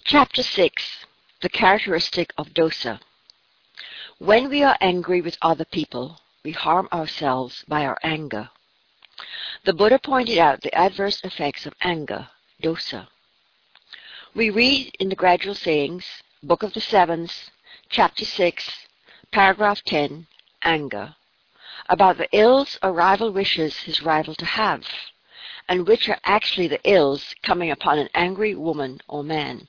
Chapter 6. The characteristic of dosa. When we are angry with other people, we harm ourselves by our anger. The Buddha pointed out the adverse effects of anger, dosa. We read in the Gradual Sayings, Book of the Sevens, Chapter 6, Paragraph 10, Anger, about the ills a rival wishes his rival to have, and which are actually the ills coming upon an angry woman or man.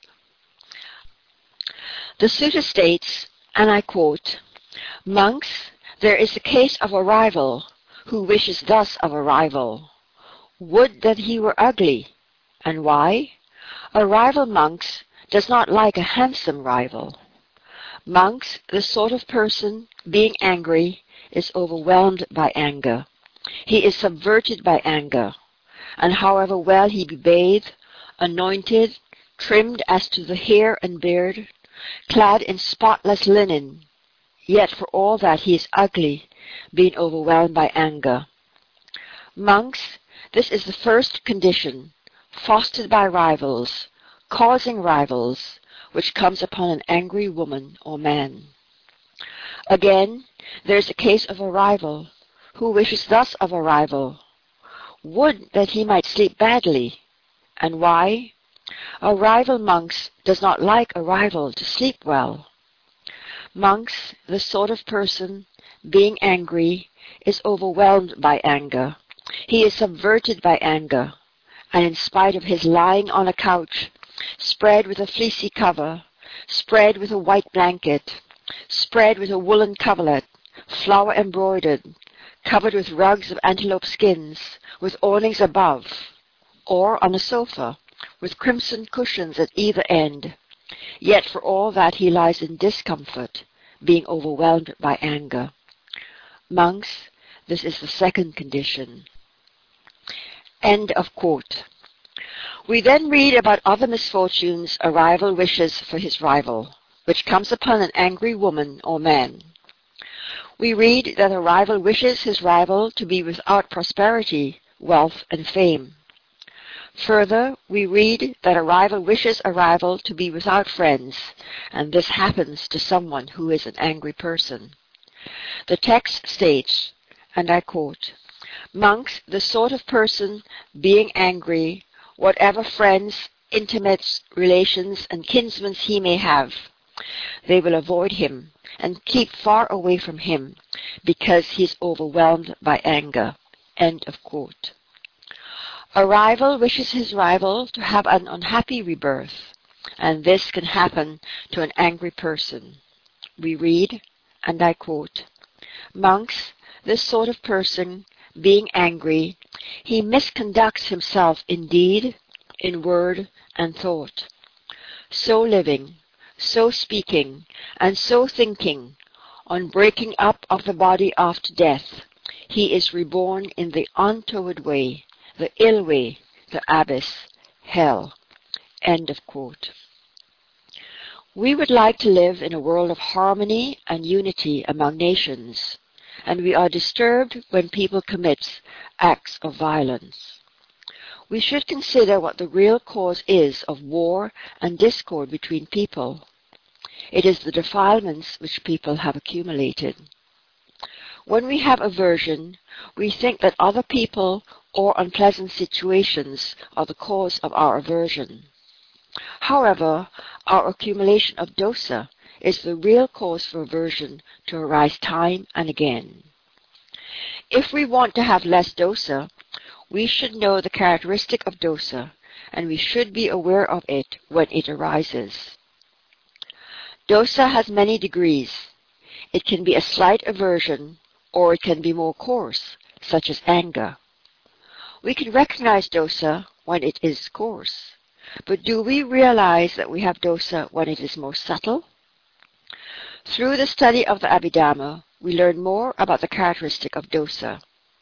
The sutta states, and I quote, "Monks, there is a case of a rival who wishes thus of a rival. Would that he were ugly. And why? A rival, monks, does not like a handsome rival. Monks, the sort of person, being angry, is overwhelmed by anger. He is subverted by anger. And however well he be bathed, anointed, trimmed as to the hair and beard, clad in spotless linen, yet for all that he is ugly, being overwhelmed by anger. Monks, this is the first condition, fostered by rivals, causing rivals, which comes upon an angry woman or man. Again, there is a case of a rival, who wishes thus of a rival. Would that he might sleep badly. And why? A rival, monks, does not like a rival to sleep well. Monks, the sort of person, being angry, is overwhelmed by anger. He is subverted by anger, and in spite of his lying on a couch, spread with a fleecy cover, spread with a white blanket, spread with a woolen coverlet, flower embroidered, covered with rugs of antelope skins, with awnings above, or on a sofa, with crimson cushions at either end, yet for all that he lies in discomfort, being overwhelmed by anger. Monks, this is the second condition." End of quote. We then read about other misfortunes a rival wishes for his rival, which comes upon an angry woman or man. We read that a rival wishes his rival to be without prosperity, wealth, and fame. Further, we read that a rival wishes a rival to be without friends, and this happens to someone who is an angry person. The text states, and I quote, "Monks, the sort of person, being angry, whatever friends, intimates, relations, and kinsmen he may have, they will avoid him and keep far away from him because he is overwhelmed by anger." End of quote. A rival wishes his rival to have an unhappy rebirth, and this can happen to an angry person. We read, and I quote, "Monks, this sort of person, being angry, he misconducts himself in deed, in word, and thought. So living, so speaking, and so thinking, on breaking up of the body after death, he is reborn in the untoward way, the ill way, the abyss, hell." End of quote. We would like to live in a world of harmony and unity among nations, and we are disturbed when people commit acts of violence. We should consider what the real cause is of war and discord between people. It is the defilements which people have accumulated. When we have aversion, we think that other people or unpleasant situations are the cause of our aversion. However, our accumulation of dosa is the real cause for aversion to arise time and again. If we want to have less dosa, we should know the characteristic of dosa, and we should be aware of it when it arises. Dosa has many degrees. It can be a slight aversion, or it can be more coarse, such as anger. We can recognize dosa when it is coarse, but do we realize that we have dosa when it is more subtle? Through the study of the Abhidhamma, we learn more about the characteristic of dosa.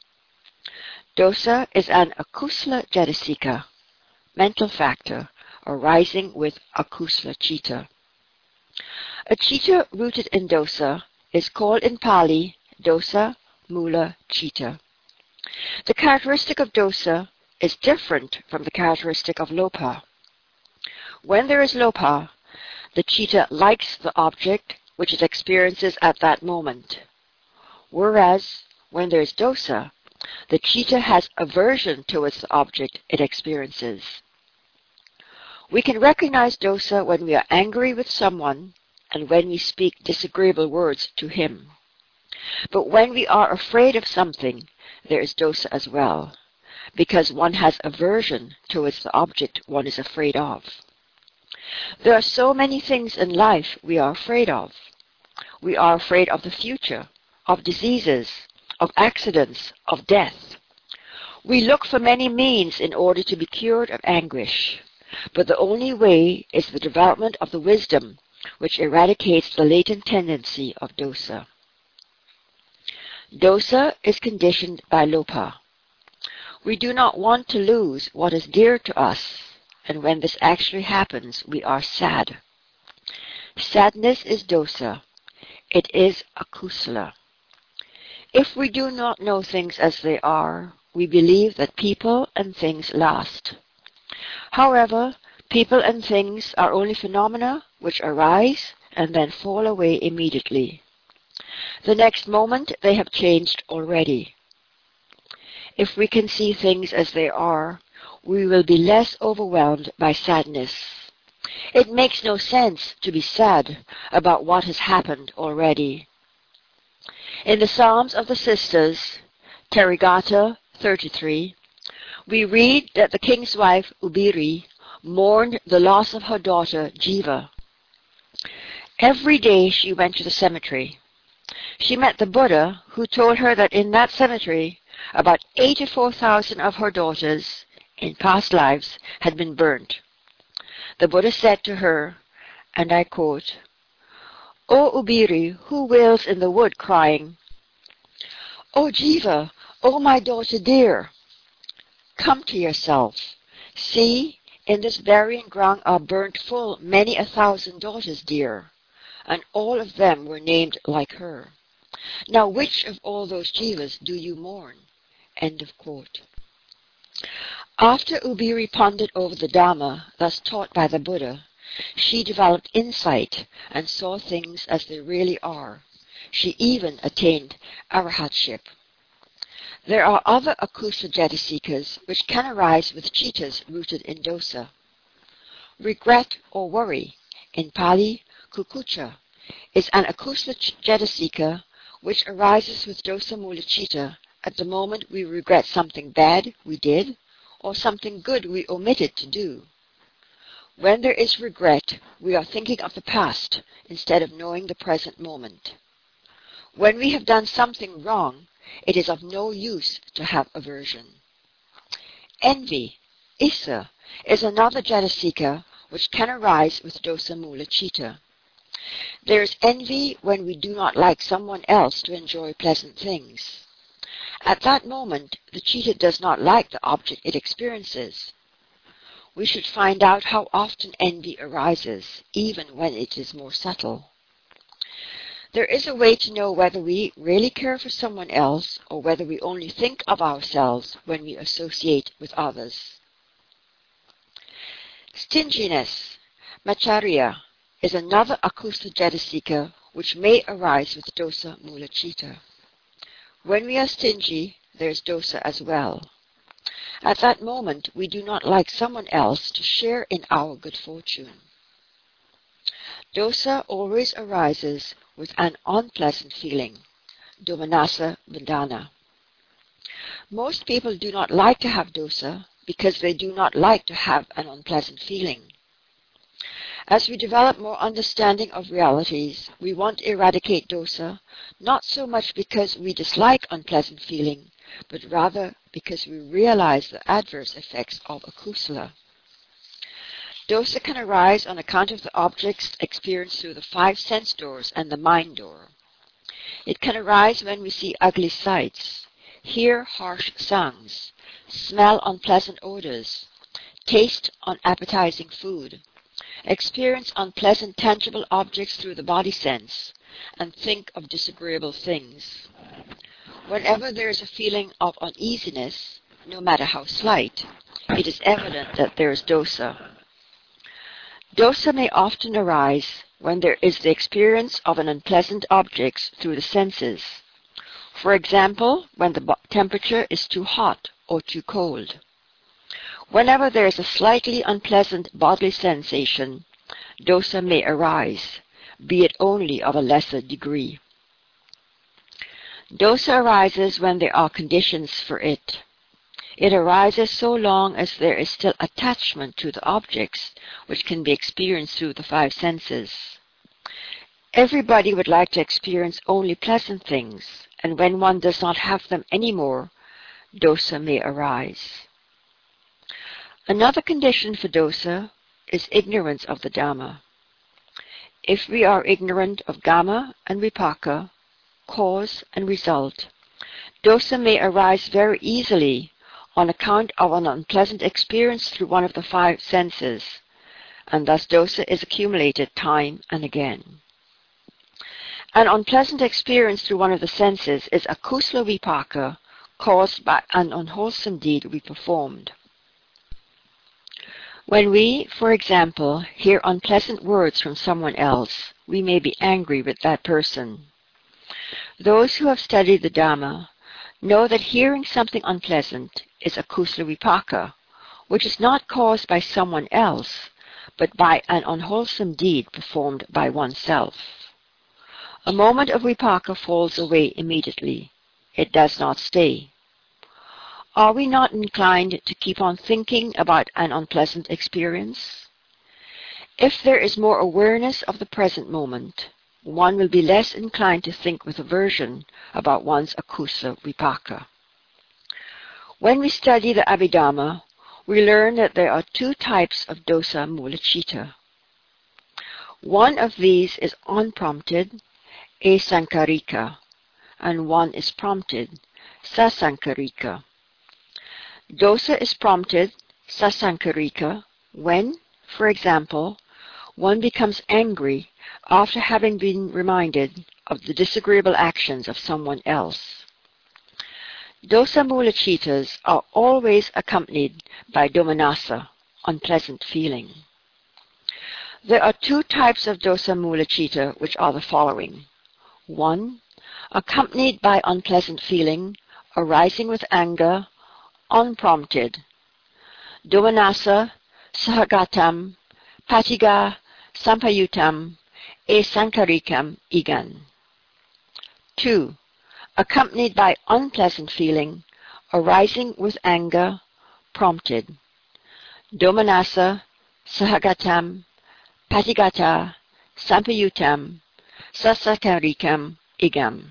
Dosa is an akusala cetasika, mental factor, arising with akusala citta. A citta rooted in dosa is called in Pali dosa mula citta. The characteristic of dosa is different from the characteristic of lopa. When there is lopa, the citta likes the object which it experiences at that moment. Whereas, when there is dosa, the citta has aversion towards the object it experiences. We can recognize dosa when we are angry with someone and when we speak disagreeable words to him. But when we are afraid of something, there is dosa as well, because one has aversion towards the object one is afraid of. There are so many things in life we are afraid of. We are afraid of the future, of diseases, of accidents, of death. We look for many means in order to be cured of anguish, but the only way is the development of the wisdom which eradicates the latent tendency of dosa. Dosa is conditioned by lopa. We do not want to lose what is dear to us, and when this actually happens, we are sad. Sadness is dosa. It is akusala. If we do not know things as they are, we believe that people and things last. However, people and things are only phenomena which arise and then fall away immediately. The next moment they have changed already. If we can see things as they are, we will be less overwhelmed by sadness. It makes no sense to be sad about what has happened already. In the Psalms of the Sisters, Therigatha 33, we read that the king's wife, Ubiri, mourned the loss of her daughter, Jiva. Every day she went to the cemetery. She met the Buddha, who told her that in that cemetery, about 84,000 of her daughters, in past lives, had been burnt. The Buddha said to her, and I quote, "O Ubiri, who wails in the wood crying, 'O Jiva, O my daughter dear, come to yourself. See, in this burying ground are burnt full many 1,000 daughters dear, and all of them were named like her. Now which of all those jivas do you mourn?'" End of quote. After Ubiri pondered over the Dhamma thus taught by the Buddha, she developed insight and saw things as they really are. She even attained arahatship. There are other akusa jetasikas which can arise with cittas rooted in dosa. Regret or worry, in Pali, kukucha, is an akusa jetasika which arises with dosa mula citta at the moment we regret something bad we did or something good we omitted to do. When there is regret, we are thinking of the past instead of knowing the present moment. When we have done something wrong, it is of no use to have aversion. Envy, Issa, is another jetasika which can arise with dosa mula citta. There is envy when we do not like someone else to enjoy pleasant things. At that moment, the citta does not like the object it experiences. We should find out how often envy arises, even when it is more subtle. There is a way to know whether we really care for someone else or whether we only think of ourselves when we associate with others. Stinginess, Macharya, is another akusa jetasika which may arise with dosa mula citta. When we are stingy, there is dosa as well. At that moment, we do not like someone else to share in our good fortune. Dosa always arises with an unpleasant feeling, domanassa bandhana. Most people do not like to have dosa because they do not like to have an unpleasant feeling. As we develop more understanding of realities, we want to eradicate dosa, not so much because we dislike unpleasant feeling, but rather because we realize the adverse effects of akusala. Dosa can arise on account of the objects experienced through the 5 sense doors and the mind door. It can arise when we see ugly sights, hear harsh sounds, smell unpleasant odors, taste unappetizing food, experience unpleasant tangible objects through the body sense, and think of disagreeable things. Whenever there is a feeling of uneasiness, no matter how slight, it is evident that there is dosa. Dosa may often arise when there is the experience of an unpleasant object through the senses. For example, when the temperature is too hot or too cold. Whenever there is a slightly unpleasant bodily sensation, dosa may arise, be it only of a lesser degree. Dosa arises when there are conditions for it. It arises so long as there is still attachment to the objects, which can be experienced through the five senses. Everybody would like to experience only pleasant things, and when one does not have them anymore, dosa may arise. Another condition for dosa is ignorance of the Dhamma. If we are ignorant of Gamma and Vipaka, cause and result, dosa may arise very easily on account of an unpleasant experience through one of the five senses, and thus dosa is accumulated time and again. An unpleasant experience through one of the senses is a kusala vipaka caused by an unwholesome deed we performed. When we, for example, hear unpleasant words from someone else, we may be angry with that person. Those who have studied the Dhamma know that hearing something unpleasant is a kusala vipaka, which is not caused by someone else, but by an unwholesome deed performed by oneself. A moment of vipaka falls away immediately. It does not stay. Are we not inclined to keep on thinking about an unpleasant experience? If there is more awareness of the present moment, one will be less inclined to think with aversion about one's akusala vipaka. When we study the Abhidhamma, we learn that there are two types of dosa mula citta. One of these is unprompted, asankarika, and one is prompted, sasankarika. Dosa is prompted, sasankarika, when, for example, one becomes angry after having been reminded of the disagreeable actions of someone else. Dosa mula cittas are always accompanied by domanassa, unpleasant feeling. There are two types of dosa mula citta which are the following. 1. Accompanied by unpleasant feeling, arising with anger, unprompted. Domanassa, sahagatam, patiga, sampayutam, asankarikam igan. 2. Accompanied by unpleasant feeling, arising with anger, prompted. Domanassa, sahagatam, patigata, sampayutam, sasakarikam igam.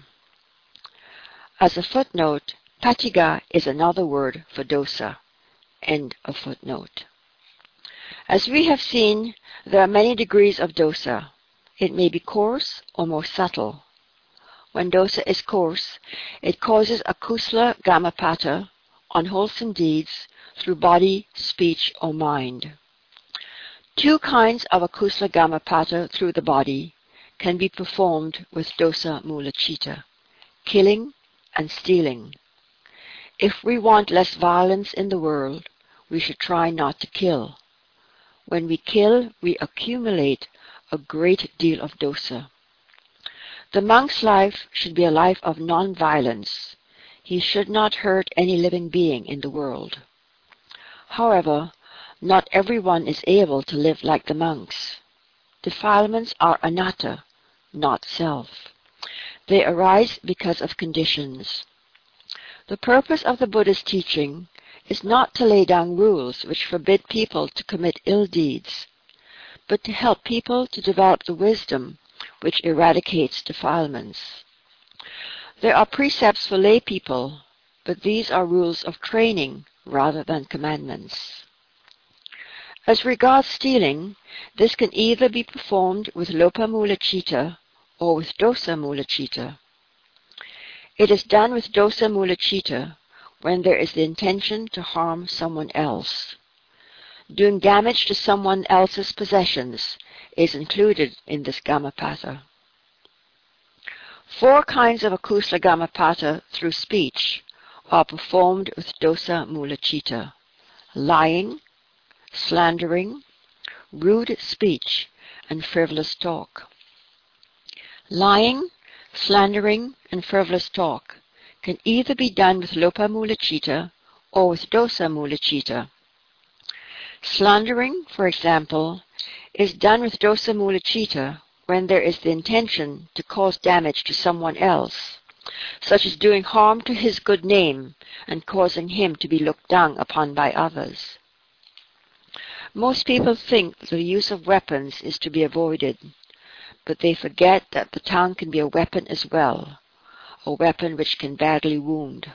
As a footnote, patiga is another word for dosa. End of footnote. As we have seen, there are many degrees of dosa. It may be coarse or more subtle. When dosa is coarse, it causes a kusala gammapata, unwholesome deeds, through body, speech, or mind. Two kinds of akusala gammapata through the body can be performed with dosa mula citta, killing and stealing. If we want less violence in the world, we should try not to kill. When we kill, we accumulate a great deal of dosa. The monk's life should be a life of non-violence. He should not hurt any living being in the world. However, not everyone is able to live like the monks. Defilements are anatta, not self. They arise because of conditions. The purpose of the Buddha's teaching is not to lay down rules which forbid people to commit ill deeds, but to help people to develop the wisdom which eradicates defilements. There are precepts for lay people, but these are rules of training rather than commandments. As regards stealing, this can either be performed with lopa mula citta or with dosa mula citta. It is done with dosa mula citta when there is the intention to harm someone else. Doing damage to someone else's possessions is included in this gammapata. 4 kinds of akusala gammapata through speech are performed with dosa mula citta: lying, slandering, rude speech, and frivolous talk. Lying, slandering, and frivolous talk can either be done with lopa mula citta or with dosa mula citta. Slandering, for example, is done with dosa mula citta when there is the intention to cause damage to someone else, such as doing harm to his good name and causing him to be looked down upon by others. Most people think that the use of weapons is to be avoided, but they forget that the tongue can be a weapon as well, a weapon which can badly wound.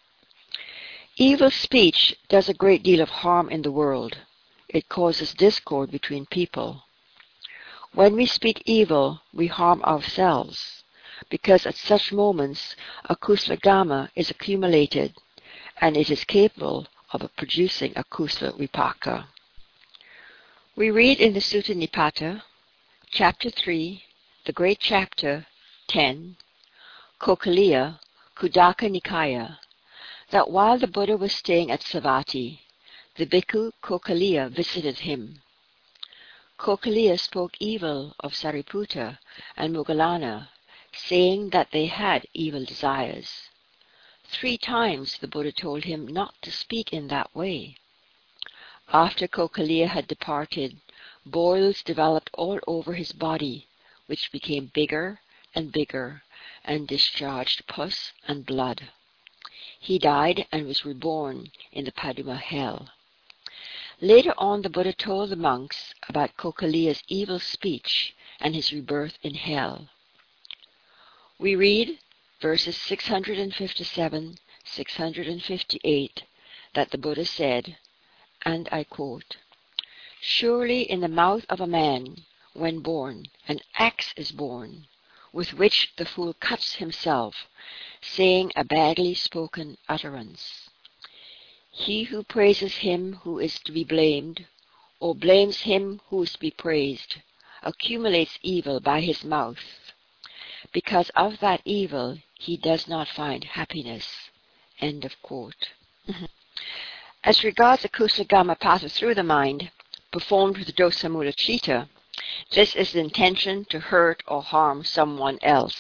Evil speech does a great deal of harm in the world. It causes discord between people. When we speak evil, we harm ourselves, because at such moments a kusala dhamma is accumulated, and it is capable of producing a kusala vipaka. We read in the Sutta Nipata, Chapter 3, the great chapter 10, Kokaliya, Khuddaka Nikaya, that while the Buddha was staying at Savatthi, the bhikkhu Kokaliya visited him. Kokaliya spoke evil of Sariputta and Moggallana, saying that they had evil desires. 3 times the Buddha told him not to speak in that way. After Kokaliya had departed, boils developed all over his body, which became bigger and bigger, and discharged pus and blood. He died and was reborn in the Paduma hell. Later on, the Buddha told the monks about Kokaliya's evil speech and his rebirth in hell. We read verses 657, 658, that the Buddha said, and I quote, "Surely in the mouth of a man, when born, an axe is born, with which the fool cuts himself, saying a badly spoken utterance. He who praises him who is to be blamed, or blames him who is to be praised, accumulates evil by his mouth. Because of that evil he does not find happiness." End of quote. As regards the kusala dhamma through the mind, performed with dosa mula citta, this is the intention to hurt or harm someone else.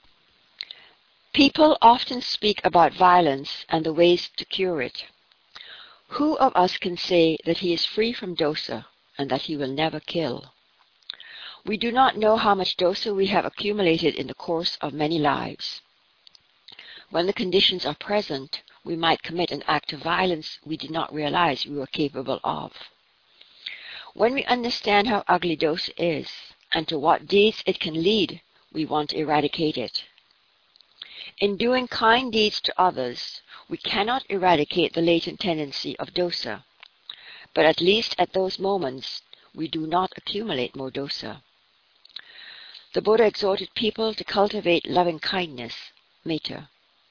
People often speak about violence and the ways to cure it. Who of us can say that he is free from dosa and that he will never kill? We do not know how much dosa we have accumulated in the course of many lives. When the conditions are present, we might commit an act of violence we did not realize we were capable of. When we understand how ugly dosa is and to what deeds it can lead, we want to eradicate it. In doing kind deeds to others, we cannot eradicate the latent tendency of dosa, but at least at those moments we do not accumulate more dosa. The Buddha exhorted people to cultivate loving kindness, metta.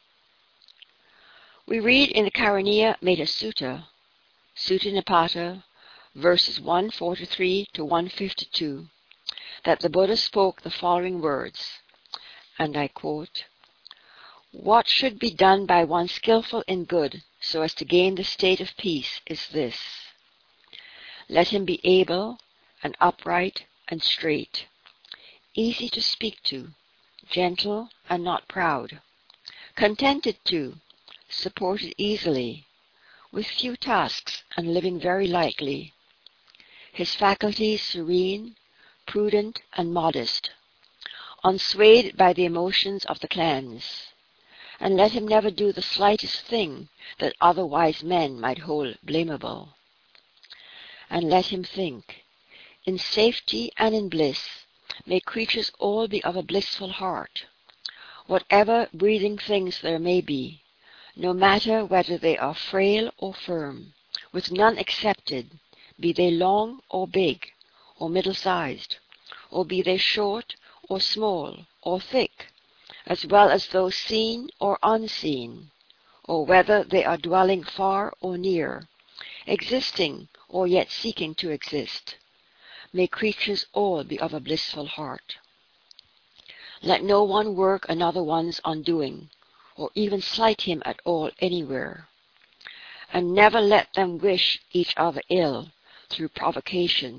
We read in the Karaniya Metta Sutta, Sutta Nipata, verses 143 to 152, that the Buddha spoke the following words, and I quote, "What should be done by one skillful in good so as to gain the state of peace is this. Let him be able and upright and straight, easy to speak to, gentle and not proud, contented to, supported easily, with few tasks and living very lightly, his faculties serene, prudent and modest, unswayed by the emotions of the clans, and let him never do the slightest thing that otherwise men might hold blamable. And let him think, in safety and in bliss, may creatures all be of a blissful heart, whatever breathing things there may be, no matter whether they are frail or firm, with none excepted, be they long or big, or middle-sized, or be they short or small or thick, as well as those seen or unseen, or whether they are dwelling far or near, existing or yet seeking to exist. May creatures all be of a blissful heart. Let no one work another one's undoing, or even slight him at all anywhere. And never let them wish each other ill through provocation,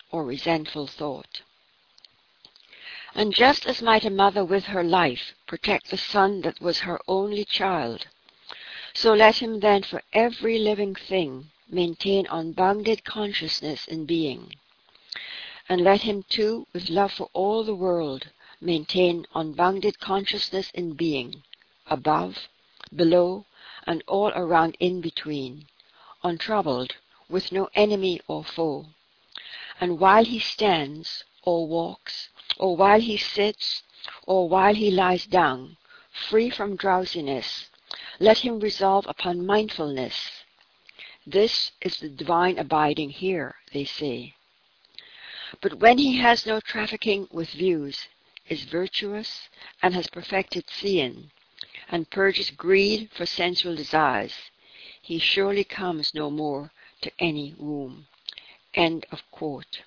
or resentful thought. And just as might a mother with her life protect the son that was her only child, so let him then for every living thing maintain unbounded consciousness in being, and let him too, with love for all the world, maintain unbounded consciousness in being, above, below, and all around in between, untroubled, with no enemy or foe. And while he stands, or walks, or while he sits, or while he lies down, free from drowsiness, let him resolve upon mindfulness. This is the divine abiding here, they say. But when he has no trafficking with views, is virtuous, and has perfected seeing, and purges greed for sensual desires, he surely comes no more to any womb. End of quote.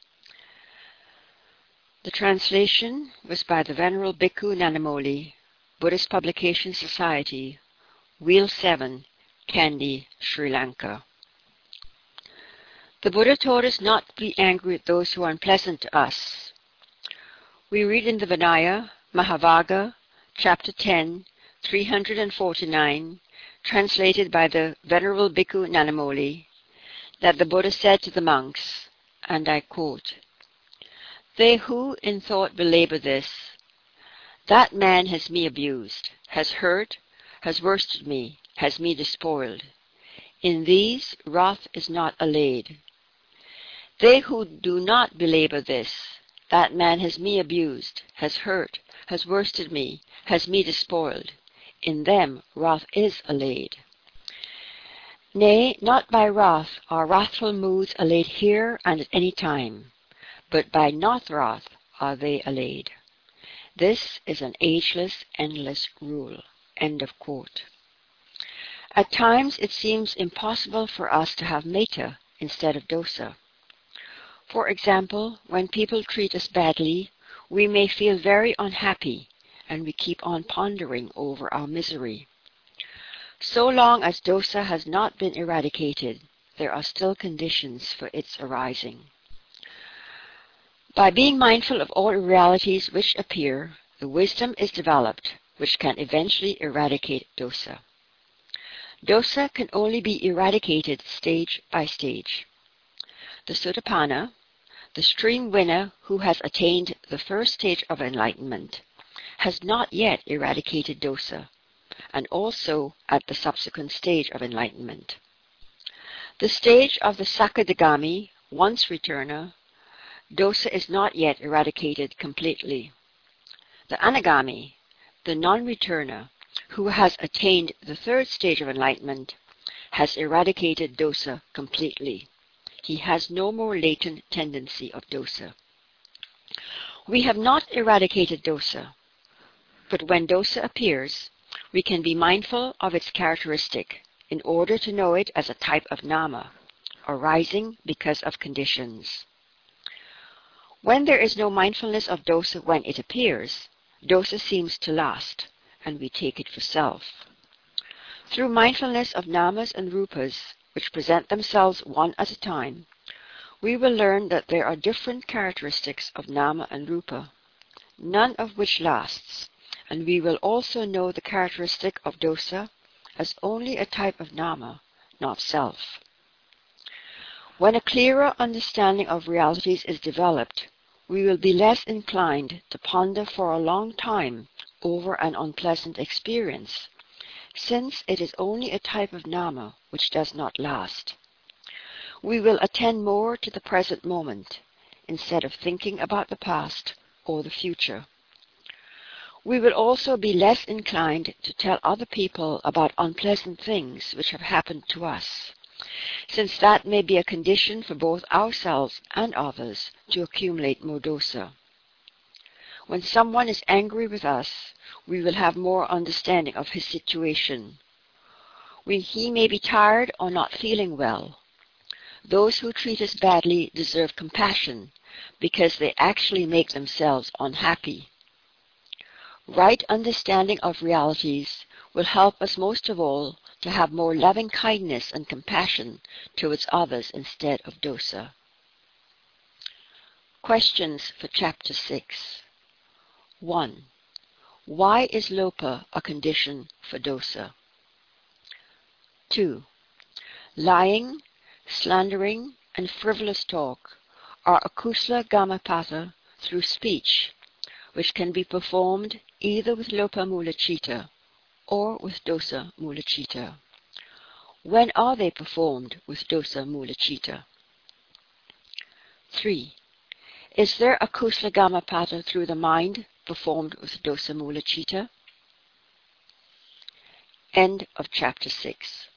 The translation was by the Venerable Bhikkhu Nanamoli, Buddhist Publication Society, Wheel 7, Kandy, Sri Lanka. The Buddha taught us not to be angry at those who are unpleasant to us. We read in the Vinaya, Mahavagga, chapter 10, 349, translated by the Venerable Bhikkhu Nanamoli, that the Buddha said to the monks, and I quote, "They who in thought belabor this, that man has me abused, has hurt, has worsted me, has me despoiled. In these wrath is not allayed. They who do not belabor this, that man has me abused, has hurt, has worsted me, has me despoiled. In them wrath is allayed. Nay, not by wrath are wrathful moods allayed here and at any time, but by not wrath are they allayed. This is an ageless, endless rule." End of quote. At times it seems impossible for us to have metta instead of dosa. For example, when people treat us badly, we may feel very unhappy, and we keep on pondering over our misery. So long as dosa has not been eradicated, there are still conditions for its arising. By being mindful of all realities which appear, the wisdom is developed which can eventually eradicate dosa. Dosa can only be eradicated stage by stage. The Sotapanna, the stream winner who has attained the first stage of enlightenment, has not yet eradicated dosa, and also at the subsequent stage of enlightenment. The stage of the Sakadagami, once returner, dosa is not yet eradicated completely. The Anagami, the non-returner, who has attained the third stage of enlightenment, has eradicated dosa completely. He has no more latent tendency of dosa. We have not eradicated dosa, but when dosa appears, we can be mindful of its characteristic in order to know it as a type of nama, arising because of conditions. When there is no mindfulness of dosa when it appears, dosa seems to last, and we take it for self. Through mindfulness of namas and rupas, which present themselves one at a time, we will learn that there are different characteristics of nama and rupa, none of which lasts, and we will also know the characteristic of dosa as only a type of nama, not self. When a clearer understanding of realities is developed, we will be less inclined to ponder for a long time over an unpleasant experience, since it is only a type of nama which does not last. We will attend more to the present moment, instead of thinking about the past or the future. We will also be less inclined to tell other people about unpleasant things which have happened to us, since that may be a condition for both ourselves and others to accumulate more dosa. When someone is angry with us, we will have more understanding of his situation. When he may be tired or not feeling well, those who treat us badly deserve compassion because they actually make themselves unhappy. Right understanding of realities will help us most of all to have more loving kindness and compassion towards others instead of dosa. Questions for Chapter 6. 1. Why is lopa a condition for dosa? 2. Lying, slandering, and frivolous talk are akusala gammapata through speech, which can be performed either with lopa mula citta or with dosa mula citta. When are they performed with dosa mula citta? 3. Is there akusala gammapata through the mind performed with dosa mula citta? End of Chapter 6.